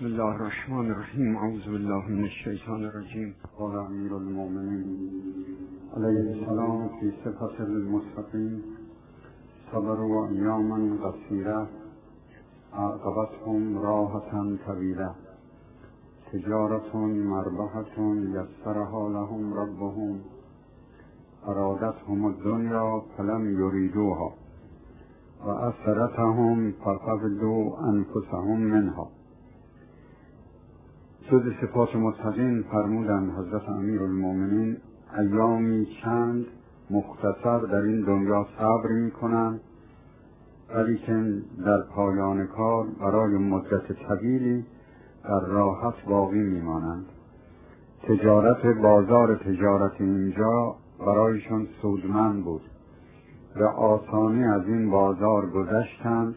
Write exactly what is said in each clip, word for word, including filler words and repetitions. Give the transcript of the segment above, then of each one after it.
بسم الله الرحمن الرحیم. اعوذ بالله من الشیطان الرجیم. قال امیر المؤمنین علیه السلام فی صفت المستقیم: صبروا ایاما قصیرة عاقبتهم راحة طویلة تجارة مربحة یسرها لهم ربهم ارادتهم الدنیا فلم یریدوها و اثرتهم فقبضوا انفسهم منها. جز صفات متقین فرمودند حضرت امیرالمؤمنین ایامی چند مختصر در این دنیا صبر می کنند، ولی که در پایان کار برای مدت طویلی در راحت باقی می مانند. تجارت بازار تجارت اینجا برایشون سودمند بود، به آسانی از این بازار گذشتند.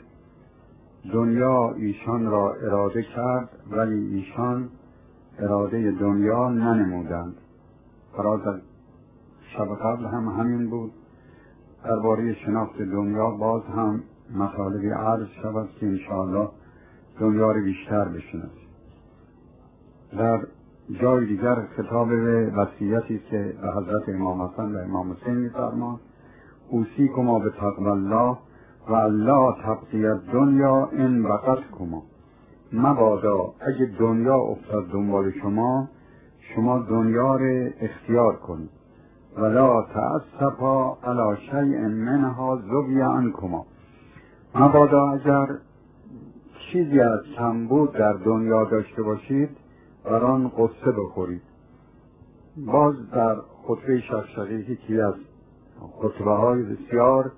دنیا ایشان را اراده کرد، ولی ایشان اراده دنیا ننمودند. فراز از شب قبل هم همین بود. درباره شناخت دنیا باز هم مطالبی عرض شود که انشاءالله دنیا را بیشتر بشناسیم. در جای دیگر خطاب به وصیتی که به حضرت امام حسن و امام حسین می‌فرماید: اوصیکما بتقوی الله و الا تبغی الدنیا ان بغتکما. مبادا اگه دنیا افتاد دنبال شما، شما دنیا را اختیار کنید. ولا تأسفا علی شیء منها ذوی عنکما. مبادا اگر چیزی از کمبود در دنیا داشته باشید، بر آن قصه بخورید. باز در خطبه شفشقی یکی از خطبه های بسیار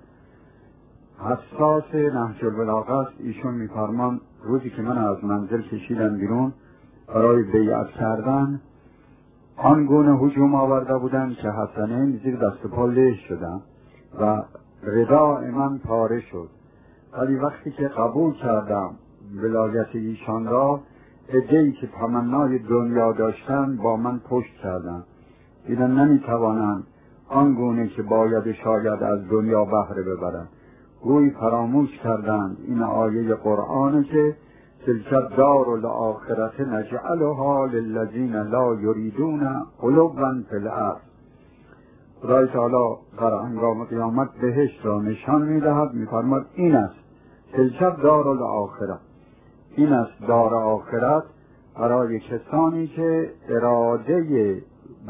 حساس نهج البلاغه است. ایشون می‌فرمان روزی که من از منزل کشیدم بیرون برای بیعت کردن، آن گونه هجوم آورده بودند که حسنین زیر دست پا له شدند و رداء من پاره شد. ولی وقتی که قبول کردم ولایت ایشان را، عده‌ای که تمنای دنیا داشتند با من پشت کردند. دیدن نمی‌توانند آن گونه که باید شاید از دنیا بهره ببرند. گویی فراموش کردند این آیه قرآن که تلک الدار الاخرة نجعلها للذین لا یریدون علوا فی الارض. خدای تعالی در هنگام قیامت بهشت را نشان می‌دهد، می‌فرماید این است تلک الدار الاخرة، این است دار آخرت برای کسانی که اراده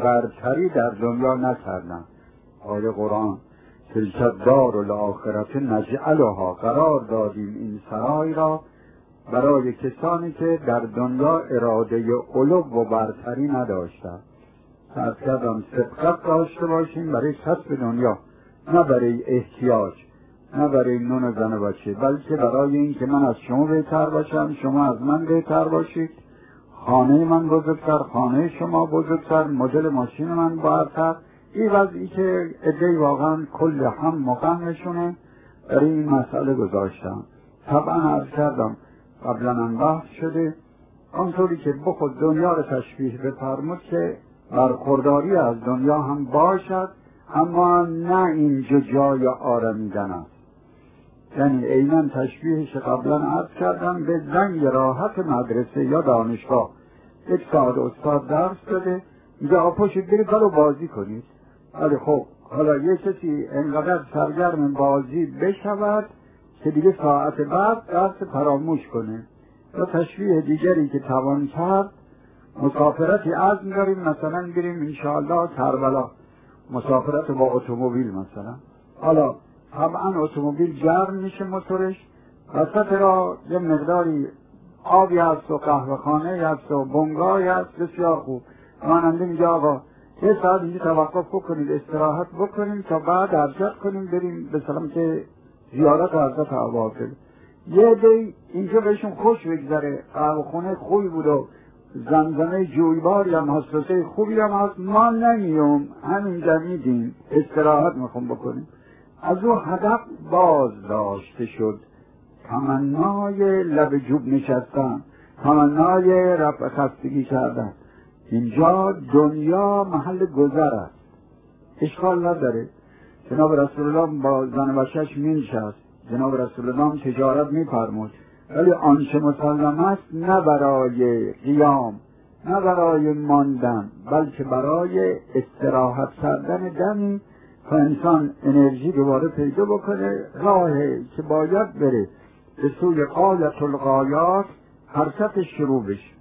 برتری در دنیا نکردند. آیه قرآن تلک الدار الاخرة نجعلها، قرار دادیم این سرای را برای کسانی که در دنیا اراده علو و برتری نداشتند. فرض کردم سبقت داشته باشیم برای کسب دنیا، نه برای احتیاج، نه برای نون زن و بچه، بلکه برای این که من از شما بهتر باشم، شما از من بهتر باشید، خانه من بزرگتر، خانه شما بزرگتر، مدل ماشین من برتر. این وضعی که عده‌ای واقعا کل هم مقامشونه برای این مسئله گذاشتم. طبعا عرض کردم قبلا هم بحث شده، آنطوری که بخود دنیا رو تشبیه بفرمود که برخورداری از دنیا هم باشد، اما نه اینجا جای آرمیدن است. یعنی عیناً تشبیهش قبلا عرض کردم به زنگ راحت مدرسه یا دانشگاه. یک ساعت استاد درس داده، اینجا آپاشید برید برو بازی کنید. ولی خب حالا یه کسی انقدر سرگرم بازی بشود که دیگه ساعت بعد درس فراموش کنه. یا تشبیه دیگری که توان کرد، مسافرتی عزم داریم مثلا بریم انشاءالله کربلا، مسافرت با اتومبیل مثلا. حالا طبعا اتومبیل گرم میشه موتورش، وسط را یه مقداری آبی هست و قهوه‌خانه هست و بنگاهی هست، بسیار خوب. راننده میگه آقا یه ساعت اینجا توقف بکنید، استراحت بکنیم تا بعد حرکت کنیم بریم به سلام که زیارت حضرت عباقل. یه دی اینجا بهشون خوش بگذره، قهوه‌خانه خوبی بود و زمزمه جویباری هم هست، رسه خوبی هم هست، ما نمیوم همینجا میدیم استراحت میخوام بکنیم. از او هدف باز داشته شد، تمنای لب جوب نشستن، تمنای رفع خستگی کردن. اینجا دنیا محل گذر است، اشکال نداره. جناب رسول الله با زن و بچه‌اش می نشست، جناب رسول الله تجارت می فرمود، ولی آنچه مسلم است نه برای قیام، نه برای ماندن، بلکه برای استراحت کردن دمی تا انسان انرژی دوباره پیدا بکنه، راهی که باید بره به سوی غایت الغایات حرکت شروع بشه.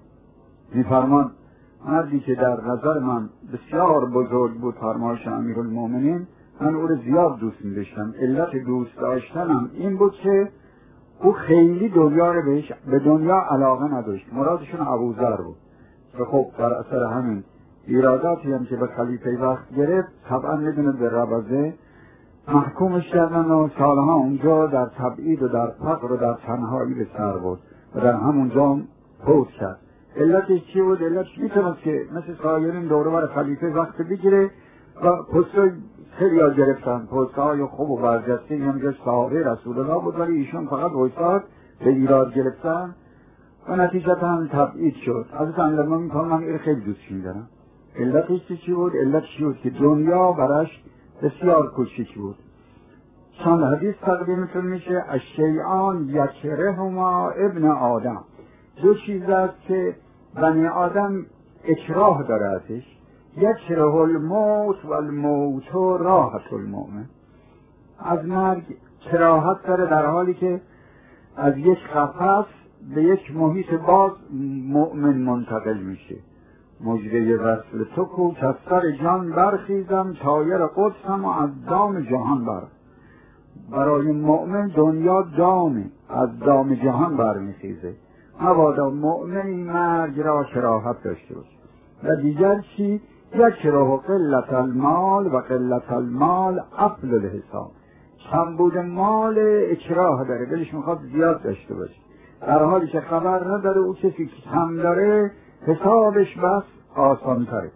می‌فرمان مردی که در نظر من بسیار بزرگ بود، فرمایش امیرالمومنین، من او رو زیاد دوست می‌داشتم. علت دوست داشتنم این بود که او خیلی دنیا رو بهش به دنیا علاقه نداشت، مرادشون ابوذر بود که خب در اثر همین ایراداتی هم که به خلیفه وقت گرفت طبعا میدونید به ربضه محکومش کردن و سالها اونجا در تبعید و در فقر و در تنهایی به سر بود و در همونجا فوت کرد. علتش چی بود؟ علتش میتونست که مثل سایرین دوره بر خلیفه وقت بگیره و پستای خیلی ها گرفتن، پستای خوب و برجسته، هم که صحابه رسول الله بود، ولی ایشون فقط وایساد به ایراد گرفتن و نتیجتا هم تبعید شد. حضرت امیرالمومنین میگن من این خیلی دوست می‌دارم. علتش چی بود؟ علتش بود که دنیا براش بسیار کوچیک بود. چند حدیث تقدیمتون میشه: الشیئان یکرهما ابن آدم. دو چیز است که بنی آدم اکراه داره ازش، یکره الموت و الموت راحت المؤمن. از مرگ کراهت داره در حالی که از یک قفس به یک محیط باز مؤمن منتقل میشه. مجری وصل تو کو از سر جان برخیزم، تایر قدسم و از دام جهان بر. برای مؤمن دنیا دامه، از دام جهان برمیخیزه. مبادا مؤمنی مرگ را کراهت داشته باشه. و دیگر چی؟ یکره قلت المال و قلت المال افضل الحساب. کمبود مال اکراه داره، دلش میخواد زیاد داشته باشه، در حالی که خبر نداره او کسی که کم داره حسابش بس آسان تره.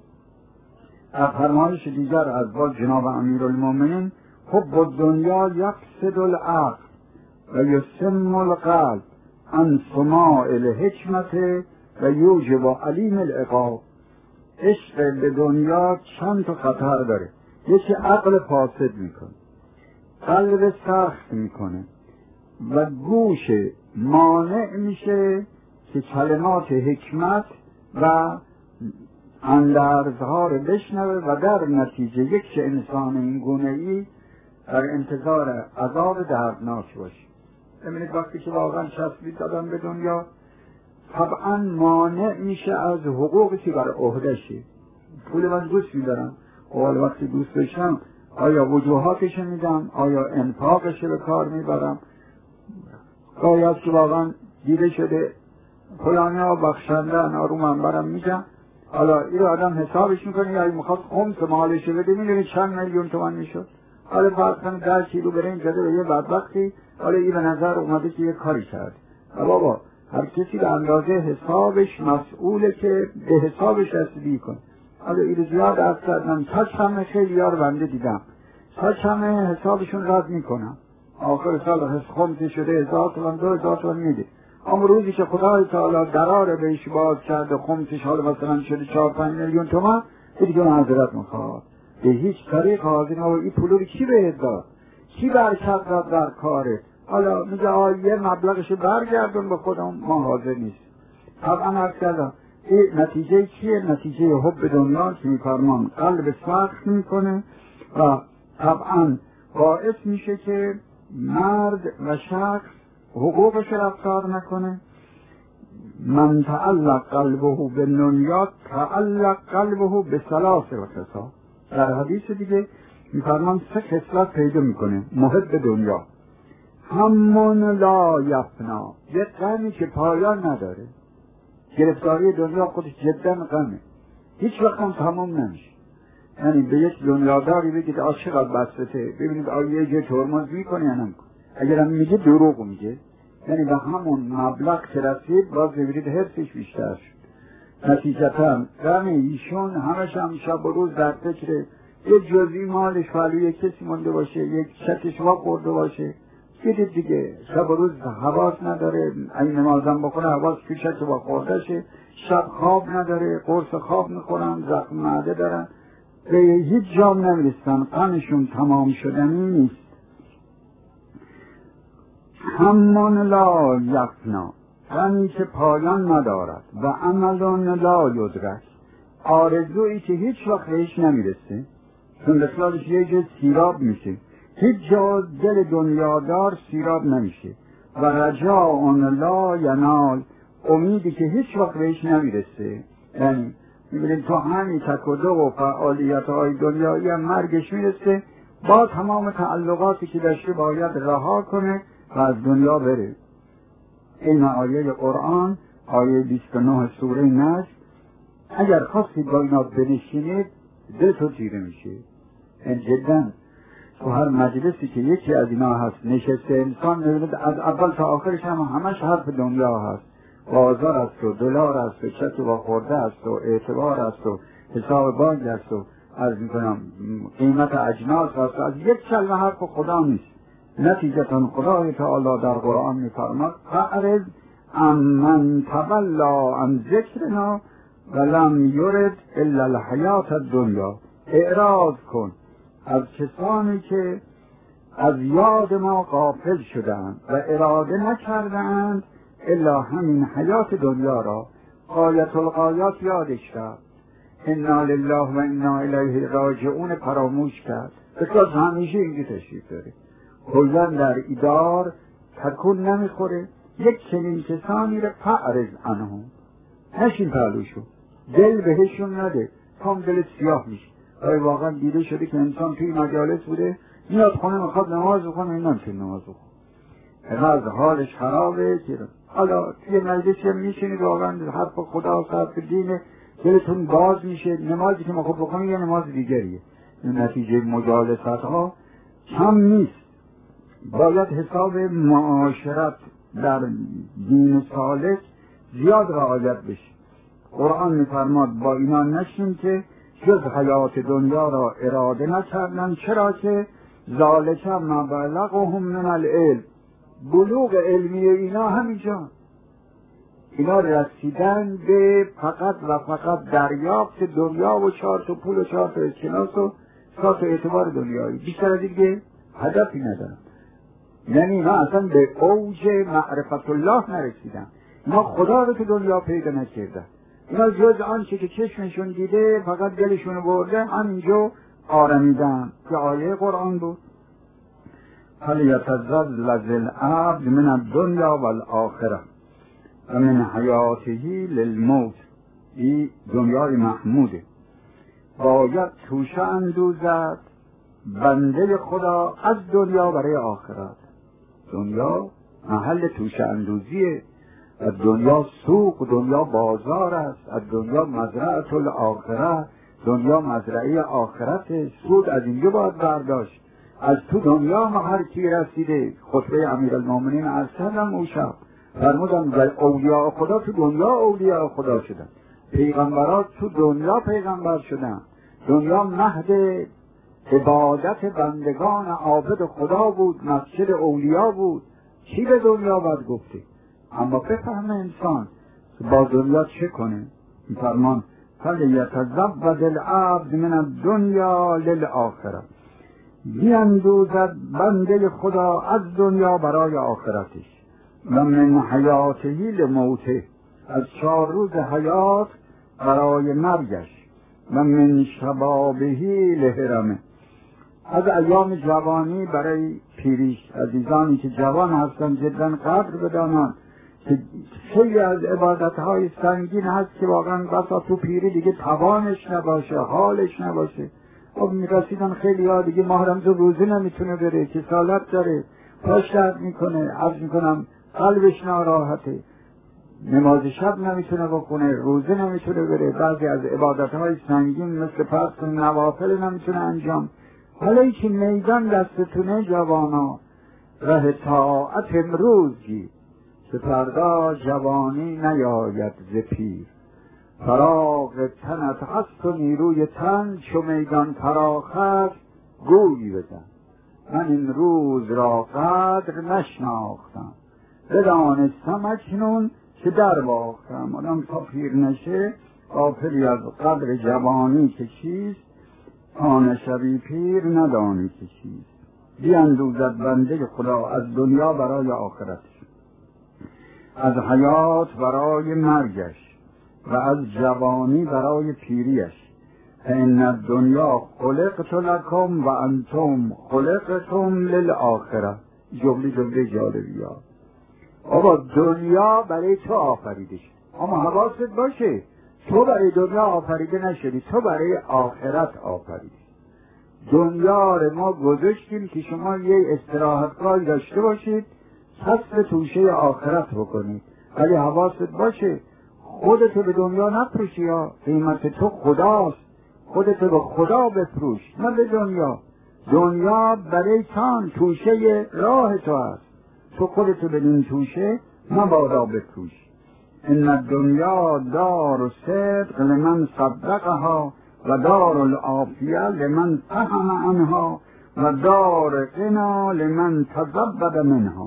در فرمایش دیگر از باز جناب امیرالمومنین: حب الدنیا یفسد العقل و یسم القلب عن سماع الحکمت و یوجب علیم العقاب. عشق به دنیا چند تا خطر داره. یکی عقل فاسد میکنه، قلب سخت میکنه و گوش مانع میشه که کلمات حکمت و اندرزها رو بشنوه و در نتیجه یک انسان این گونه ای در انتظار عذاب دردناک باشه. ببینید وقتی که واقعا چسبید دادن به دنیا طبعا مانع میشه از حقوقی که بر عهده‌شه. پول من دوست میدارم، اول وقتی دوست داشتم آیا وجوهاتش میدم، آیا انفاقش به کار میبرم. باید که واقعا دیده شده فلانی ها بخشندن رو منبرم میگم، حالا این آدم حسابش میکنه یا میخواد خمس مالش بده، میدونی چند میلیون تومان میشد. حالا فرض کنید ده کیلو برنج زده به یه بدبختی، حالا این به نظر اومده که یه کاری کرد. بابا هر کسی به اندازه حسابش مسئوله که به حسابش رسیدگی کنه. حالا این زیاد از کردم تاچ همه خیلی یار بنده دیدم، تاچ همه حسابشون رد میکنم، آخر سال خمسی شده هزار تومن دو هزار تومن میده. اما روزی که خدای تعالی درار بهش باز کرده خمسش حالا مثلا شده چهار پنج میلیون تومن، دیگه معذرت میخواد. به هیچ طریق حاضر و این پولو رو کی بهت داد؟ کی برکت داد در کاره؟ حالا میگه آه یه مبلغشو برگردون به خودم، ما حاضر نیست. طبعا عرض کردم این نتیجه چیه؟ نتیجه حب دنیا که میفرمان قلب سخت میکنه و طبعا باعث میشه که مرد و شخص حقوقش رفتار نکنه. من تعلق قلبه به دنیا تعلق قلبه به ثلاث و خصال. در حدیث دیگه میفرمان سه خصلت پیدا میکنه محب دنیا: همون لا یفنا، یه غمی که پایان نداره. گرفتاری دنیا خودش جدا غمه، هیچ وقت هم تمام نمیشه. یعنی به یک دنیاداری بگید آ چقدر بسته، ببینید آیا یه جه ترمز میکنه یا نمیکنه. اگر هم میگه دروغ میگه، یعنی به همون مبلغ که رسید باز ببینید حرصش بیشتر شد. نتیجتا غم ایشون همش هم شب و روز در فکر یک جزئی مالش فعلوی کسی مونده باشه، یک چکش وا خورده باشه. دیدید دیگه شب و روز حواس نداره، این نمازم بخونه حواس که چک وا خورده شه، شب خواب نداره، قرص خواب میخورن، زخم معده دارن، به هیچ جام نمیرسن، غمشون تمام شدنی نیست. همون لا یفنا، غمی که پایان ندارد، و عملون لا یدرک، آرزویی که هیچ وقت بهش نمیرسه، چون بسیارش یه جز سیراب میشه، هیچ جا دل دنیادار سیراب نمیشه، و رجا اون لا ینال، امیدی که هیچ وقت بهش نمیرسه. یعنی میبینید تو همین تکده و فعالیت های دنیایی هم مرگش میرسه، با تمام تعلقاتی که داشته باید رها کنه و از دنیا بره. این آیه قرآن، آیه بیست و نه سوره نجم، اگر خواستید با اینا بنشینید دلتون تیره میشه. این جدا تو هر مجلسی که یکی از اینا هست نشسته انسان میبینید از اول تا آخرش هم همش حرف دنیا هست، بازار است و دلار است و چت و خورده است و اعتبار است و حساب بانک است و عرض میکنم قیمت اجناس است، از یک کلمه حرف خدا نیست. نتیجتا خدای تعالی در قرآن میفرماد فاعرض عمن تولی عن ذکرنا ولم یرد الا الحیات الدنیا، اعراض کن از کسانی که از یاد ما غافل شدند و اراده نکردند الا همین حیات دنیا را. غایت الغایات یادش کرد، انا لله و انا الیه راجعون فراموش کرد. بسیار همیشه اینجا تشریف داره، کلا در ادار تکون نمیخوره. یک چنین کسانی را فعرض عنهم، نشین پهلوشون، دل بهشون نده، کام دل سیاه میشه. آیا واقعا دیده شده که انسان توی مجالس بوده میاد خونه میخواد نماز بخونه، این نمیتونه نماز بخونه، از حالش خرابه که حالا توی مجلسی هم میشینید واقعا حرف خدا و حرف دینه، دلتون باز میشه. نمازی که ما خوب بخونیم یه نماز دیگریه. نتیجه مجالست ها کم نیست. باید حساب معاشرت در دین صالح زیاد رعایت بشه. قرآن میفرماد با اینا نشین که جز حیات دنیا را اراده نکردن، چرا که ذالک ما بلغهم من العلم، بلوغ علمی اینا همینجا، اینا رسیدن به فقط و فقط دریافت دنیا و چهار تا پول و چهار تا اسکناس و چهار تا اعتبار دنیایی، بیشتر از دیگه هدفی ندارن. یعنی اینا اصلا به اوج معرفت الله نرسیدن، اینا خدا رو تو دنیا پیدا نکردن، اینا جز آنچه که چشمشون دیده فقط دلشون برده همینجا آرمیدن که آیه قرآن بود. فلیتذلل العبد من الدنیا والآخره و من حیاته للموت، این دنیای محموده. باید توشه اندوزد بنده خدا از دنیا برای آخرت. دنیا محل توشه اندوزیه، از دنیا سوق، دنیا بازار است، از دنیا مزرعه الاخره، دنیا مزرعه آخرت، سود از اینجا باید برداشت. از تو دنیا ما هر کی رسیده، خطبه امیرالمومنین عرض کردم اون شب فرمودن و اولیاء خدا تو دنیا اولیاء خدا شدن، پیغمبرات تو دنیا پیغمبر شدن، دنیا مهد عبادت بندگان عابد خدا بود، مسجد اولیاء بود. چی به دنیا باید گفته؟ اما بفهم انسان با دنیا چه کنه. این فرمان فلیتزود العبد من الدنیا للآخره، بیندوزد بنده خدا از دنیا برای آخرتش. و من حیاته لموته، از چهار روز حیات برای مرگش. و من شبابهی لهرمه، از ایام جوانی برای پیریش. عزیزانی که جوان هستن جدا قدر بدانند که خیلی از عبادتهای سنگین هست که واقعا بسا تو پیری دیگه توانش نباشه، حالش نباشه. خب میرسیدن خیلی ها دیگه ماه رمضان روزه نمیتونه بره، کسالت داره، پاش درد میکنه، عرض میکنم قلبش ناراحته، نماز شب نمیتونه بخونه، روزه نمیتونه بره، بعضی از عبادتهای سنگین مثل پست و نوافل نمیتونه انجام. حالا ایچی میدان دستتونه جوانا، ره طاعت امروز گیر که فردا جوانی نیاید ز پیر. فراغ تنت هست و نیروی تن، چو میدان فراخ است گوی بزن. من این روز را قدر نشناختم، بدانستم اکنون که در باختم. آدم تا پیر نشه غافلی از قدر جوانی که چیست، تا نشوی پیر ندانی که چیست. بیندوزد بنده خدا از دنیا برای آخرتش، از حیات برای مرگش و از جوانی برای پیریش. ان الدنیا خلقت لکم و انتم خلقتم للآخره. جمله جمله جالبی ها. آبا دنیا برای تو آفریده شد، اما حواست باشه تو برای دنیا آفریده نشدی، تو برای آخرت آفریدی. دنیا رو ما گذاشتیم که شما یه استراحتگاهی داشته باشید، حسب توشه آخرت بکنید. ولی حواست باشه خودتو به دنیا نفروشی، یا قیمت تو خداست، خودتو به خدا بفروش نه به دنیا. دنیا برای چند توشه راه تو هست، تو خودتو به این توشه مبادا بفروش. ان الدنیا دار صدق لمن صدقها و دار العافیه لمن فهم عنها و دار غنا لمن تزود منها.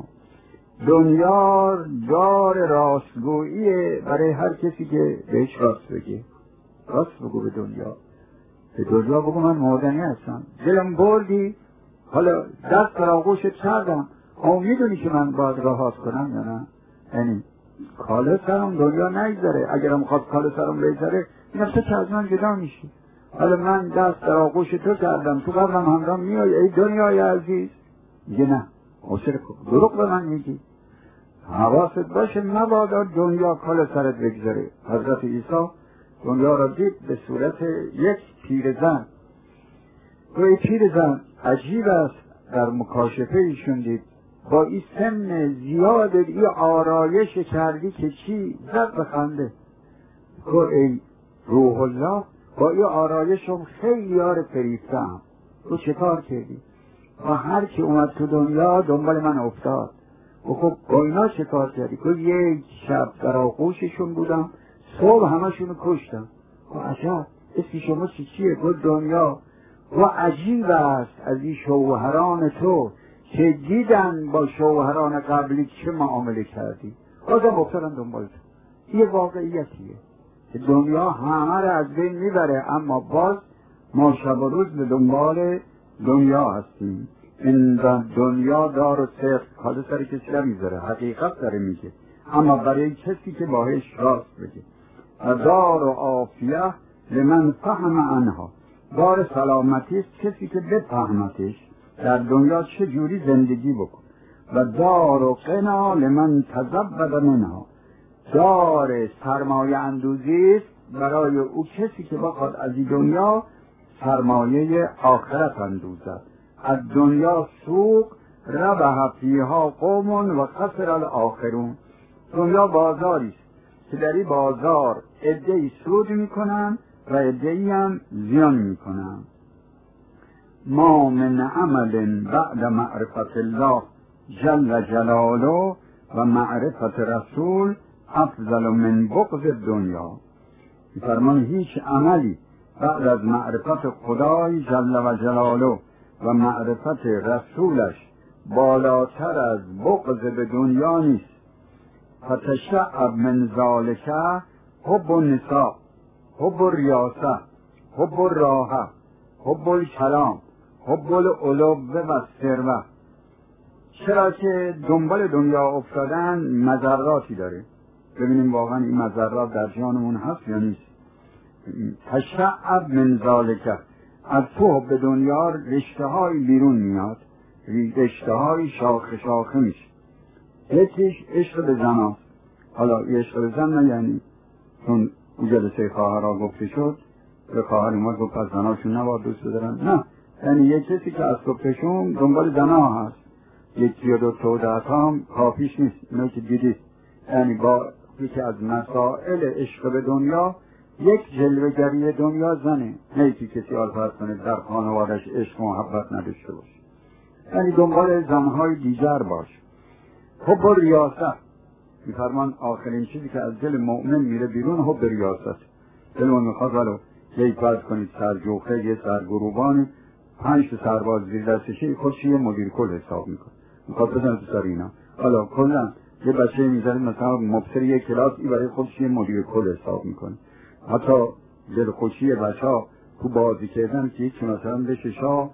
دنیا دار راستگوییه برای هر کسی که بهش راست بگه. راست بگو به دنیا، به دنیا بگو من مردنی هستم، دلم بردی، حالا دست در آغوشت کردم، اما میدونی که من باید راحت کنم یا نه؟ یعنی کاله سرم دنیا نگذاره، اگرم خواست کاله سرم بگذاره میگم تو که از من جدا میشی. حالا من دست در آغوش تو کردم، تو قبلم همراه میای ای دنیای عزیز. میگه نه عاشق دروغ به من میگی. حواست باشه مبادا دنیا کاله سرت بگذاره. حضرت عیسی دنیا را دید به صورت یک پیرزن. و این پیرزن عجیب است، در مکاشفه ایشون دید با این سن زیاد این آرایش کردی که چی زد بخنده. گو ای روح الله با این آرایشم خیلی یار فریفتم، تو چه کار کردی؟ و هر کی اومد تو دنیا دنبال من افتاد. و خب با اینا چه کار کردی؟ گو یک شب در آغوششون بودم، صبح همشونو کشتم. و عجب اسم شما چی چیه؟ گو دنیا. و عجیب است از این شوهران تو که دیدن با شوهران قبلی چه معامله کردی، بازم افتادن دنبال تو. یه واقعیتیه که دنیا همه را از بین میبره، اما باز ما شب و روز به دنبال دنیا هستیم. این دنیا دار و صدق، حالا سر کسی را میذاره، حقیقت داره میگه، اما برای کسی که باهش راست بگه. دار و عافیه لمن فهم عنها، دار سلامتی است کسی که بفهمتش در دنیا چه جوری زندگی بکن. و دار و غنا لمن تزود منها، دار سرمایه اندوزی است برای او کسی که بخواد از این دنیا سرمایه آخرت اندوزد. از دنیا سوق ربح فیها قوم و خسر الاخرون. دنیا بازاری است که در این بازار عده‌ای سود میکنن و عده‌ای هم زیان میکنن. ما من عمل بعد معرفت الله جل جلاله و معرفت رسول افضل من بغض دنیا. فرمان هیچ عملی بعد از معرفت خدای جل و جلاله و معرفت رسولش بالاتر از بغض به دنیا نیست. فتشعب من ذالک حب النساء، حب الریاسه، حب الراحه، حب الکلام، حب العلو و ثروه. چرا که دنبال دنیا افتادن مضراتی داره. ببینیم واقعا این مضرات در جانمون هست یا نیست. تشعب من ذالک، از تو به دنیا رشته های بیرون میاد، رشته های شاخه شاخه میشه. یکیش عشق به زن. حالا عشق به زن نه یعنی چون او جلسه خواهرها گفته شد به خواهر ما گفت از زناشون نباید دوست بدارن، نه، یعنی یک کسی که از صبحشون دنبال زنها هست، یکی یا دو تا هم کافیش نیست. اینو که دیدید یعنی با یکی از مسائل عشق به دنیا یک جلوه‌گری دنیا زنه، نه که کسی آلفت کنه در خانوادش عشق و محبت نداشته باشه، یعنی دنبال زنهای دیگر باش. حب ریاست، میفرمان آخرین چیزی که از دل مؤمن میره بیرون حب ریاست. دلمون میخواد ولو یک فرض کنید سرجوخه یه سرگروبانی پنج تا سرباز زیر دستشه خودش یه مدیر کل حساب میکنه، میخواد بزنه تو سر اینا. حالا کلا یه بچه میذاره مثلا مبصر یک کلاس ای برای خودش یه مدیر کل حساب میکنه. حتی دل خوشی بچه ها تو بازی کردن که یک مثلا بشه شاه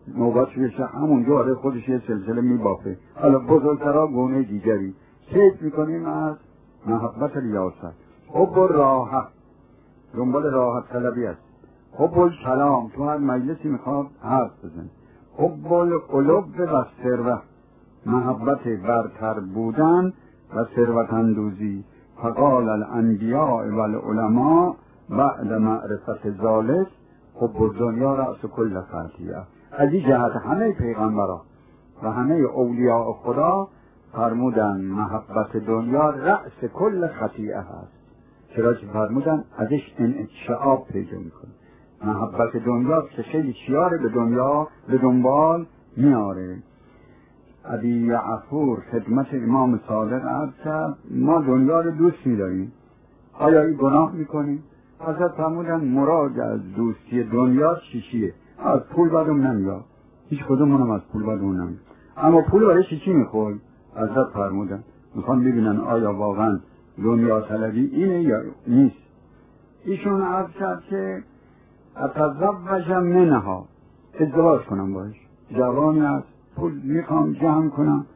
نوبت بشه همونجا آره خودش یه سلسله میبافه. حالا بزرگترها گونه دیگری کیف میکنیم از محبت ریاست. حب راحت، دنبال راحت طلبی است. حب الکلام، تو هر مجلسی میخواد حرف بزن. حب القلوب و ثروت، محبت برتر بودن و ثروت اندوزی. فقال الانبیاء و العلماء بعد معرفت ذالک حب دنیا رأس کل خطیئه. از این جهت همه پیغمبران و همه اولیاء خدا فرمودن محبت دنیا رأس کل خطیئه هست. چرا که فرمودن ازش انشعاب پیدا میکنه. محبت دنیا که خیلی چیاره به دنیا به دنبال میاره. ابی عفور خدمت امام صادق عرض کرد ما دنیا رو دوست می‌داریم، آیا این گناه میکنیم؟ حضرت فرمودن مراد از دوستی دنیا چی چیه؟ از پول بدم نمیاد، هیچ کدومونم از پول بدم نمیاد، اما پول برای چی چی میخوای؟ حضرت فرمودن میخوان ببینن آیا واقعا دنیا طلبی اینه یا نیست. ایشون عرض کرد که اتزوج منها، ازدواج کنم باش، جوانی است، پول میخوام جمع کنم،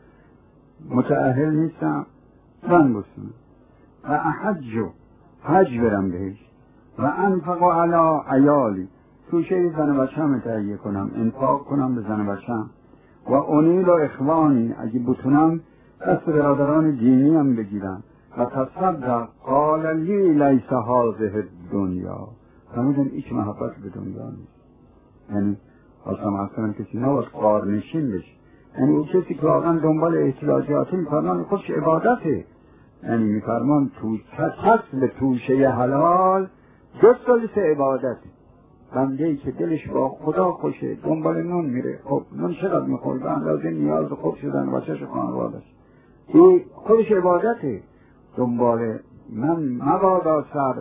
متأهل نیستم، زن بسیم و احجو، حج برم بهش و انفق علی عیالی، توشه زن بچه‌م تهیه کنم، انفاق کنم به زن بچه‌م و انیل و اخوانی، اگه بتونم دست برادران دینی هم بگیرم و تصدق قال لی لیس هذه دنیا. فرمودن هیچ محبت به دنیا نیست. یعنی خواستم اصلا کسی نباید قارنشین بشه، یعنی اون کسی که واقعا دنبال احتیاجاتی میفرمان خودش عبادته. یعنی میفرمان تو کسب توشه حلال دو سالس عبادته. بنده ای که دلش با خدا خوشه دنبال نون میره، خب نون چقدر میخوری؟ به اندازه نیاز خوب شدن و بچه‌ش خانواده‌اش، این خودش عبادته. دنبال من مبادا سر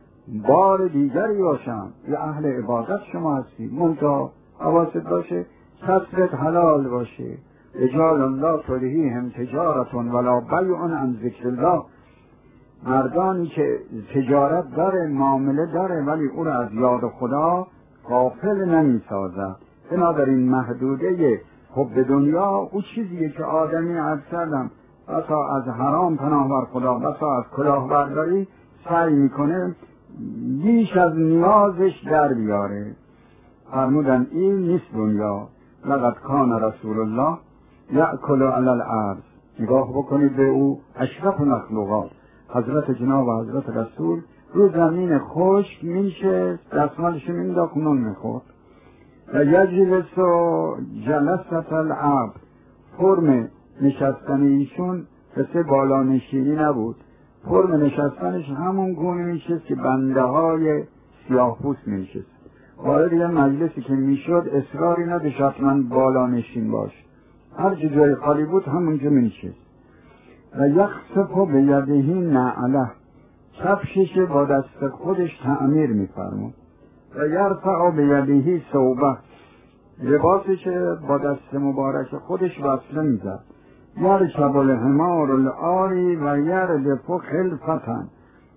بار دیگری باشم، یا اهل عبادت شما هستی، منتها حواست باشه کسبت حلال باشه. رجال لا تلهیهم تجارت ولا بیع عن ذکر الله، مردانی که تجارت داره معامله داره ولی او را از یاد خدا غافل نمی سازد. بنابراین محدوده حب دنیا او چیزیه که آدمی عرض کردم بسا از حرام پناه بر خدا، بسا از کلاهبرداری سعی میکنه بیش از نیازش در بیاره. فرمودن این نیست دنیا. لقد کان رسول الله یأکل علی الارض، نگاه بکنید به او اشرف مخلوقات حضرت جناب و حضرت رسول رو زمین خشک میشه، دستمالش مینداخت نون میخورد. و یجلس و جلست العبد، فرم نشستن ایشون مثل بالا نشینی نبود، فرم نشستنش همون گونه میشست که بنده های سیاه پوست میشست. وارد یه مجلسی که میشد اصراری نداشت حتما بالا نشین باش، هر جای خالی بود همونجا میشست. و یخسف به یدهی نعله، کفشش با دست خودش تعمیر میفرمود. و یرفع به یدهی ثوبه، لباسش با دست مبارک خودش وصله میزد. یرکب الحمار العاری و یردف خلفتن،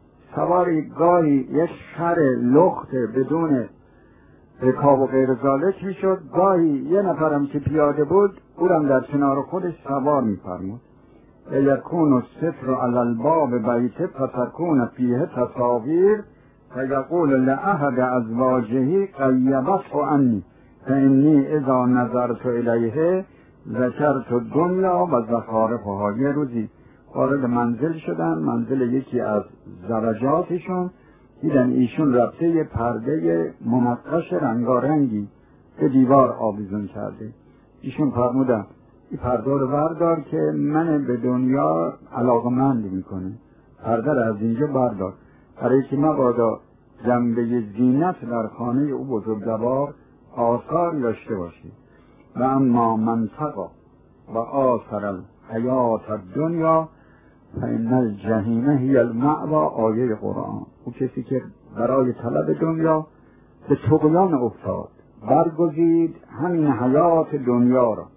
سواری گاهی یک خر لخت بدون رکاب و غیر ذالک میشد، گاهی یه نفرم که پیاده بود او هم در کنار خودش سوار میفرمود. و یکون الستر علی الباب بیت فتکون فیه تصاویر و یقول لأحد ازواجه قیبته عنی فانی اذا نظرت الیه ذکرت الدنیا و زخارفها. یه روزی وارد منزل شدن، منزل یکی از زوجاتشون، دیدن ایشون رفته یه پرده منقش رنگارنگی به دیوار آویزون کرده. ایشون فرمودن این پرده رو بردار که من به دنیا علاقمند میکنه، پرده رو از اینجا بردار برای که مبادا جنبه زینت در خانه او بزرگوار آثار داشته باشی. و اما منطقه و آثر الحیات الدنیا فإن الجحیم هی المأوى، آیه قرآن. او کسی که برای طلب دنیا به طغیان افتاد، برگزید همین حیات دنیا را،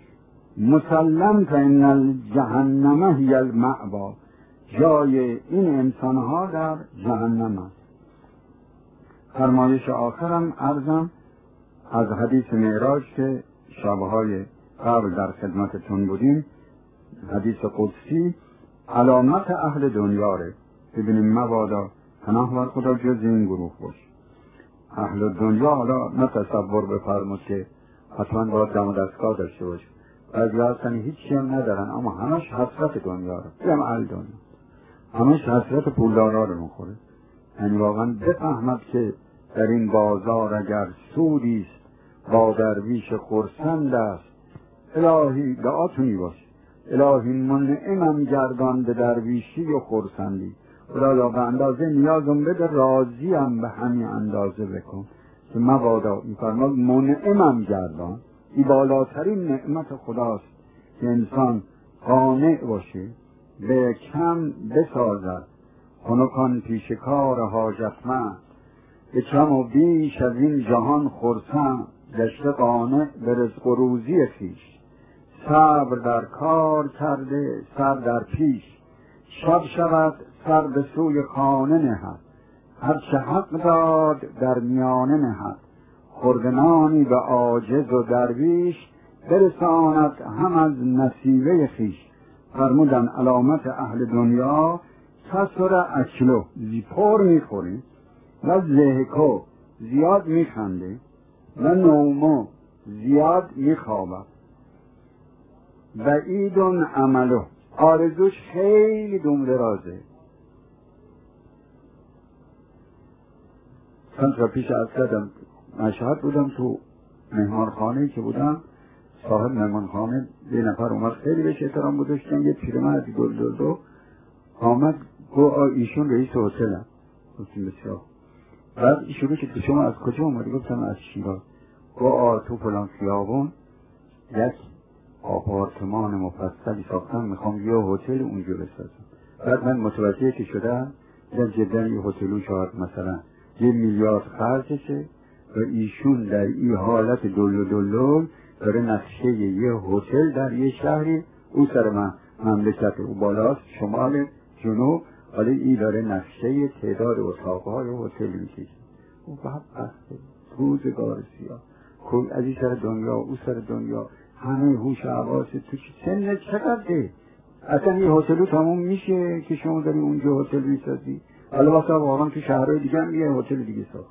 مسلم فإن الجحنم هی المأوى، جای این انسانها در جهنم است. فرمایش آخرم عرضم از حدیث معراج که شبهای قبل در خدمتتون بودیم، حدیث قدسی علامت اهل دنیا ره. ببینیم مبادا پناه بر خدا جز این گروه باشه. اهل دنیا حالا نه تصور بفرمود که حتما باید دم و دستگاه داشته باشه، بعضی هستن هیچی هم ندارن اما همش حسرت دنیا رو، بگم اهل دنیا همش حسرت پولدارا رو میخوره. یعنی واقعا بفهمد که در این بازار اگر سودیست با درویش خرسند است، الهی دعاتونی باشه، الهی منعمم گردان به درویشی و خرسندی، خدایا به اندازه نیازم بده، راضیم به همین اندازه بکن که مبادا میفرماد منعمم گردان. این بالاترین نعمت خداست که انسان قانع باشه، به کم بسازد، خنکان پیش کار حاجتمند، به کم و بیش از این جهان خرسند، گشته قانع به رزق و روزی خویش، صبر در کار کرده سر در پیش، شب شود سر به سوی خانه نهد، هر چه حق داد در میانه نهد، خردنانی به عاجز و درویش، برساند هم از نصیبه خویش. فرمودن علامت اهل دنیا کسر اکلو، زیپور میخوری و زهکو زیاد میخنده و نومو زیاد میخوابد، بعیدون عملو آرزوش خیلی دوم درازه. چند تا پیش از کردم مشهد بودم، تو مهمانخانه‌ای که بودم صاحب مهمانخانه یه نفر اومد، خیلی بهش احترام گذاشتن، یه پیرمردی دو دو دو آمد گو ایشون رئیس هتل هم گفتیم بسیار. بعد شروع شد که شما از کجا اومدی؟ گفتم از شیراز. گو آ تو فلان خیابون یک آپارتمان مفصلی ساختن، میخوام یه هتل اونجا بسازم. بعد من متوجه که شدم در جدا یه هتلو شاید مثلا یه میلیارد خرجشه و ایشون در این حالت دلو دلول داره نقشه یه هتل در یه شهری، او سر من مملکت او بالاست، شمال جنوب، ولی این داره نقشه تعداد اتاقهای هتل میکشه. او بعد بسته روزگار سیاه کوی از این سر دنیا او سر دنیا، همه هوش حواس تو سن چقدره؟ اصلا یه هتلو تموم میشه که شما داری اونجا هتل میسازی؟ حالا وقتا واقعا تو شهرهای دیگه هم یه هتل دیگه ساخت.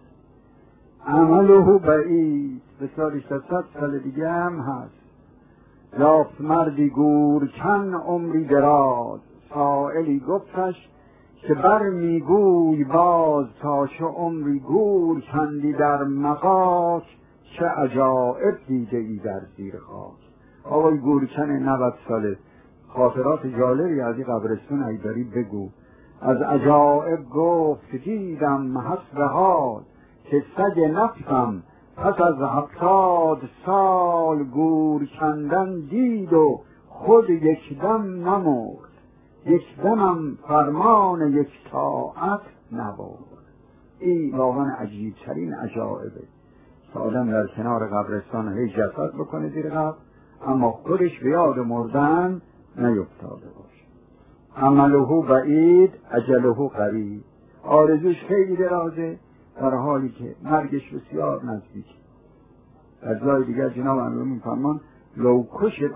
عمله بعید، به سال شصت سال دیگه هم هست. یافت مردی گورکن عمری دراز، سائلی گفتش که بر میگوی باز، تا چه عمری گور کندی در مغاک، چه عجائب دیده ای در زیر خاک. آقای گورکن نود ساله، خاطرات جالبی از این قبرستون ای داری بگو. از عجائب گفت دیدم حسب حال، که سگ نفسم پس از هفتاد سال گور کندن دید و خود یک دم نمرد، یک دمم فرمان یک طاعت نبرد. این واقعا عجیب ترین عجائبه که آدم در کنار قبرستان هی جسد بکنه زیر قبر اما خودش به یاد مردن نیفتاده باشه. عمله بعید اجله قریب، آرزوش خیلی درازه در حالی که مرگش بسیار نزدیک. از جای دیگر جناب امیر میفرمان لو کشف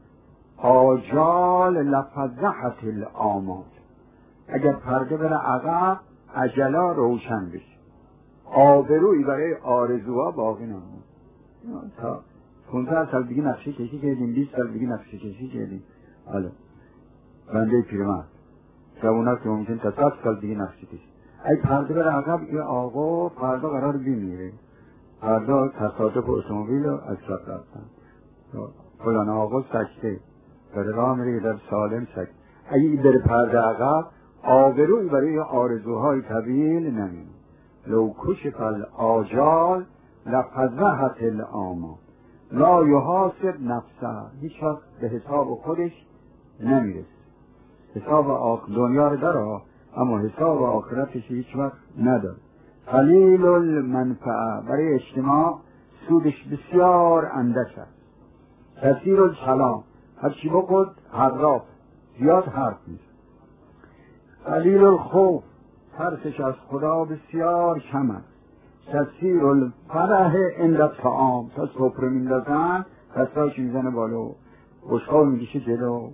آجال لفزحت الآمال، اگر پرده بره عقب عجلا روشن بشه، آبرویی برای آرزوها باقی نمونه. تا پانزده سال دیگه نقشه کشی کردیم، بیست سال دیگه نقشه کشی کردیم. حالا بنده پیرمرد جوونا که ممکن تا صد سال دیگه نقشه کشی، ای پرده بره عقب این آقا فردا قرار بمیره، فردا تصادف اتومبیل رو از شب رفتن، فلان آقا سکته برای راه میره در سالم سکته. اگه این بره پرده عقب آبروی برای آرزوهای طویل نمیم. لو کشف الآجال لفزحت الآمال، لا یحاسب نفسه، هیچ وقت به حساب خودش نمیرسه. حساب آخ دنیا رو داره اما حساب آخرتش هیچ وقت نداره. قلیل المنفعه، برای اجتماع سودش بسیار اندک است. کثیر الکلام، هرچی بخود حراف، زیاد حرف نیست. قلیل الخوف، ترسش از خدا بسیار کم است. کثیر الفرح عند الطعام، تا سفره میندازن دستاش میزنه بالا، بشقاب میکشه جلو،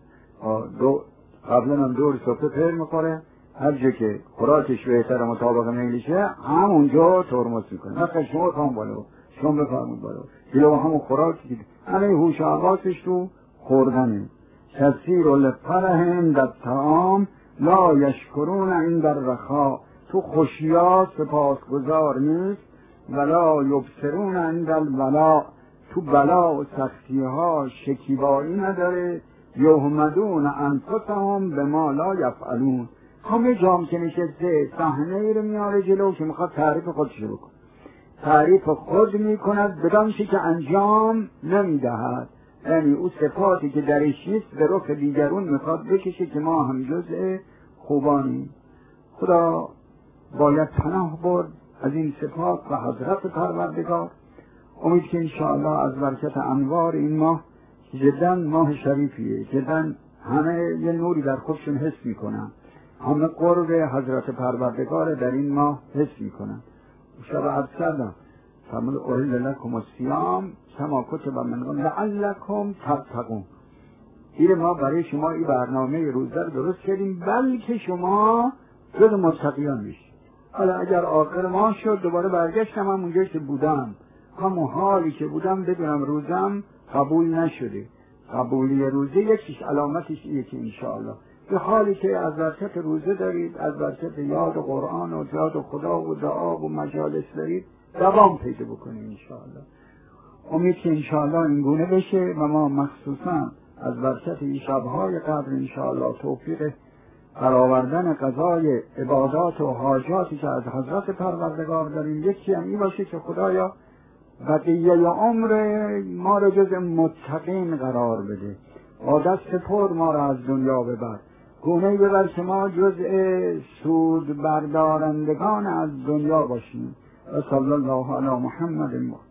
دو قبلا هم دور سفره پر میخوره، هر جا که خوراکش بهتر مطابق میلیشه همونجا ترمز میکنه. مثلا شما کام بالا، شما بفرمود بالا، جلو همون خوراکی که همه هوش حواسش تو خوردنه. کثیر الفرح در طعام لا یشکرون عند الرخا، تو خوشیا سپاسگزار نیست، ولا یبصرون عند البلا، تو بلا و سختی ها شکیبایی نداره. یحمدون انفسهم بما لا یفعلون، همه جام که نشسته صحنه ای رو میاره جلو که میخواد تعریف خودش بکنه، تعریف خود میکند بدان چیزی که انجام نمیدهد. یعنی اون صفاتی که درش نیست به رخ دیگرون میخواد بکشه که ما هم جزء خوبانیم. خدا باید پناه برد از این صفات و حضرت پروردگار. امید که انشاءالله از برکت انوار این ماه، جدا ماه شریفیه، جدا همه یه نوری در خودشون حس میکنن، همه قرب حضرت پروردگار در این ماه حس میکنن. شب عرض کردم فرمود احل لکم الصیام کما کتب من قبلکم لعلکم تتقون. این ما برای شما این برنامه روزه رو درست کردیم بلکه شما جز متقیان بشید. حالا اگر آخر ماه شد دوباره برگشتم هم اونجا که بودم، همون حالی که بودم بدونم روزم قبول نشده. قبولی روزه یکیش علامتش اینه که انشاءالله به حالی که از برکت روزه دارید، از برکت یاد و قرآن و یاد خدا و دعا و مجالس دارید، دوام پیدا بکنید انشاءالله. امید که انشاءالله این گونه بشه و ما مخصوصا از برکت این شبهای قدر انشاءالله توفیق برآوردن قضای عبادات و حاجاتی که از حضرت پروردگار داریم یکی هم این باشه که خدایا بقیه عمر ما را جز متقین قرار بده، با دست پر ما را از دنیا ببر، گونه ببر که ما جزء سود بردارندگان از دنیا باشیم. و صلی الله علی محمد